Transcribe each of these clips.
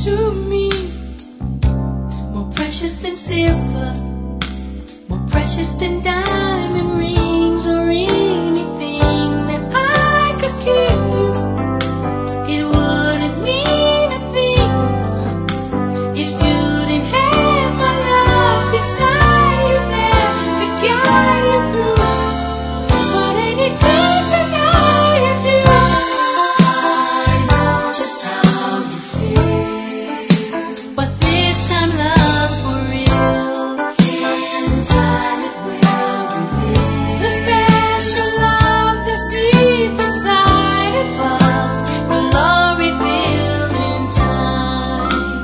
to me, more precious than silver, more precious than diamond rings or anything that I could give you. It wouldn't mean a thing if you didn't have my love beside you there to guide you through. But ain't it good to know you do? I know just how you feel, but this time love's for real. In time it will reveal the special love that's deep inside of us. Will all reveal in time.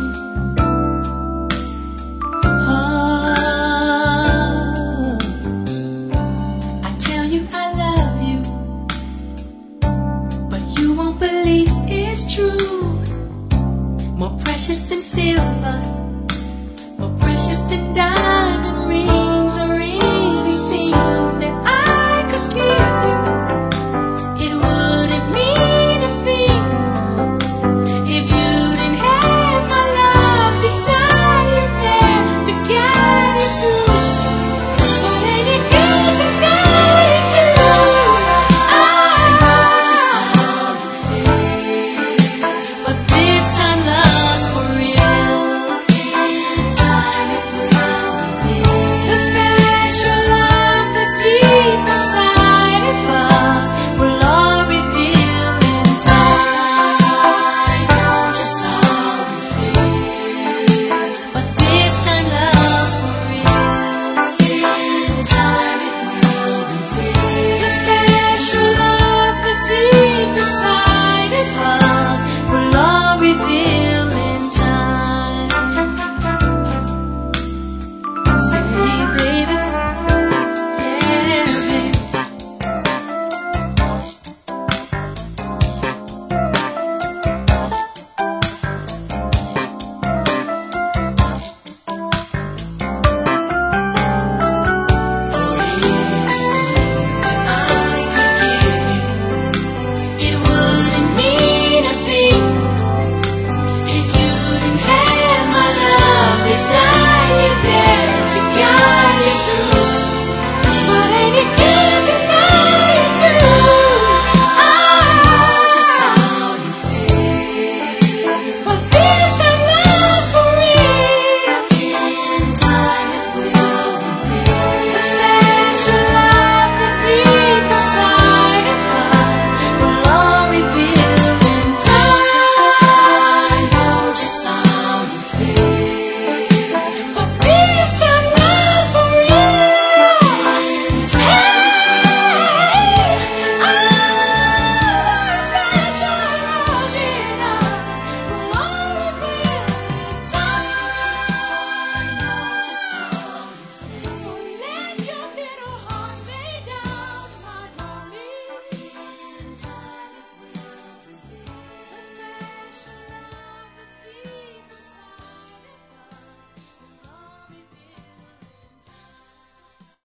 Oh, I tell you I love you, but you won't believe it's true. More precious than silver,